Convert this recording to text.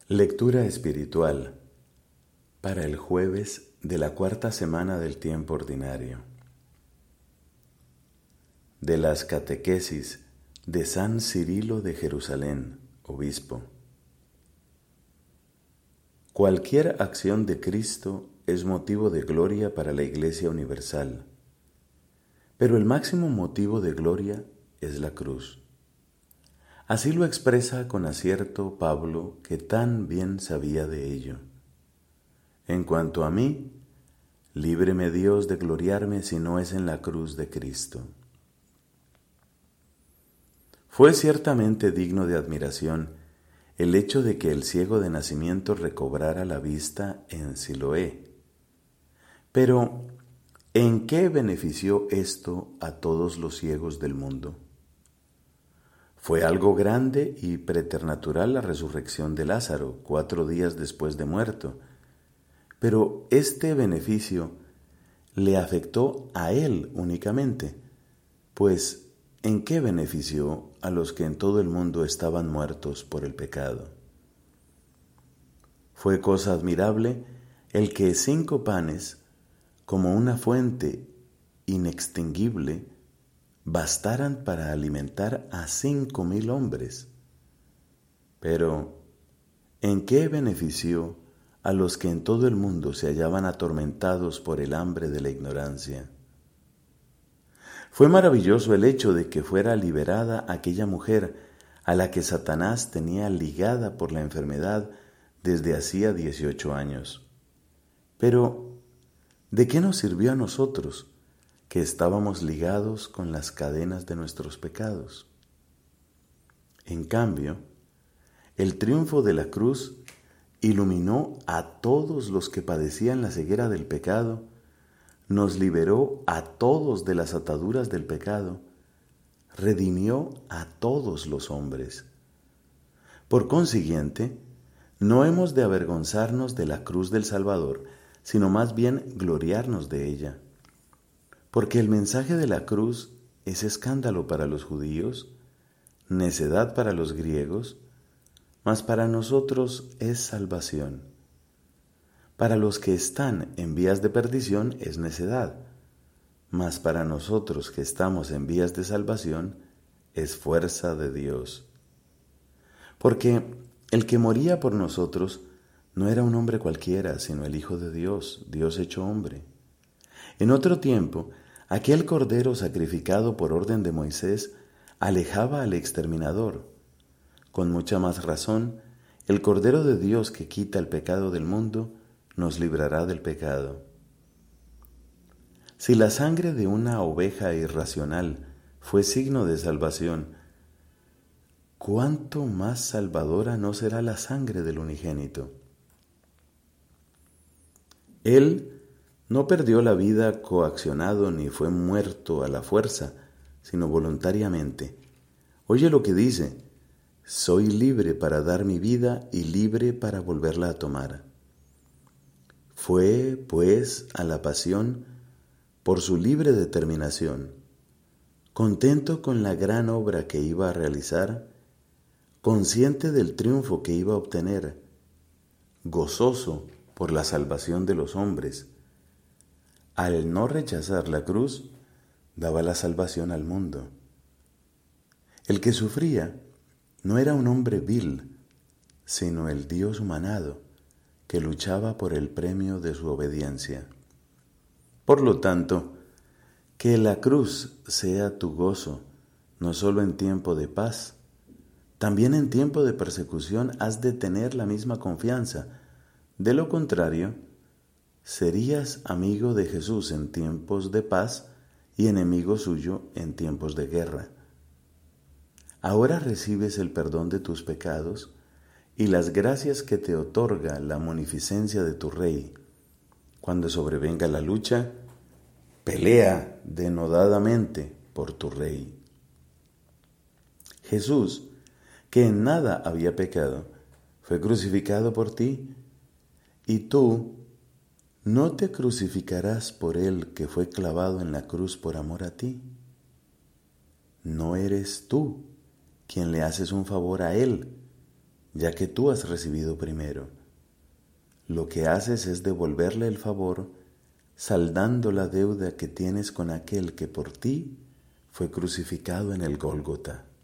Lectura espiritual para el jueves de la cuarta semana del tiempo ordinario. De las catequesis de San Cirilo de Jerusalén, obispo. Cualquier acción de Cristo es motivo de gloria para la Iglesia universal, pero el máximo motivo de gloria es la cruz. Así lo expresa con acierto Pablo, que tan bien sabía de ello. En cuanto a mí, líbreme Dios de gloriarme si no es en la cruz de Cristo. Fue ciertamente digno de admiración el hecho de que el ciego de nacimiento recobrara la vista en Siloé. Pero, ¿en qué benefició esto a todos los ciegos del mundo? Fue algo grande y preternatural la resurrección de Lázaro, 4 días después de muerto, pero este beneficio le afectó a él únicamente, pues ¿en qué benefició a los que en todo el mundo estaban muertos por el pecado? Fue cosa admirable el que 5 panes, como una fuente inextinguible, bastaran para alimentar a 5,000 hombres. Pero, ¿en qué benefició a los que en todo el mundo se hallaban atormentados por el hambre de la ignorancia? Fue maravilloso el hecho de que fuera liberada aquella mujer a la que Satanás tenía ligada por la enfermedad desde hacía 18 años. Pero, ¿de qué nos sirvió a nosotros que estábamos ligados con las cadenas de nuestros pecados? En cambio, el triunfo de la cruz iluminó a todos los que padecían la ceguera del pecado, nos liberó a todos de las ataduras del pecado, redimió a todos los hombres. Por consiguiente, no hemos de avergonzarnos de la cruz del Salvador, sino más bien gloriarnos de ella. Porque el mensaje de la cruz es escándalo para los judíos, necedad para los griegos, mas para nosotros es salvación. Para los que están en vías de perdición es necedad, mas para nosotros que estamos en vías de salvación es fuerza de Dios. Porque el que moría por nosotros no era un hombre cualquiera, sino el Hijo de Dios, Dios hecho hombre. En otro tiempo, aquel cordero sacrificado por orden de Moisés alejaba al exterminador. Con mucha más razón, el Cordero de Dios que quita el pecado del mundo nos librará del pecado. Si la sangre de una oveja irracional fue signo de salvación, ¿cuánto más salvadora no será la sangre del unigénito? Él no perdió la vida coaccionado ni fue muerto a la fuerza, sino voluntariamente. Oye lo que dice: soy libre para dar mi vida y libre para volverla a tomar. Fue, pues, a la pasión por su libre determinación, contento con la gran obra que iba a realizar, consciente del triunfo que iba a obtener, gozoso por la salvación de los hombres. Al no rechazar la cruz, daba la salvación al mundo. El que sufría no era un hombre vil, sino el Dios humanado, que luchaba por el premio de su obediencia. Por lo tanto, que la cruz sea tu gozo, no solo en tiempo de paz, también en tiempo de persecución has de tener la misma confianza. De lo contrario, serías amigo de Jesús en tiempos de paz y enemigo suyo en tiempos de guerra. Ahora recibes el perdón de tus pecados y las gracias que te otorga la munificencia de tu Rey. Cuando sobrevenga la lucha, pelea denodadamente por tu Rey. Jesús, que en nada había pecado, fue crucificado por ti, y tú no te crucificarás por él que fue clavado en la cruz por amor a ti. No eres tú quien le haces un favor a él, ya que tú has recibido primero. Lo que haces es devolverle el favor, saldando la deuda que tienes con aquel que por ti fue crucificado en el Gólgota.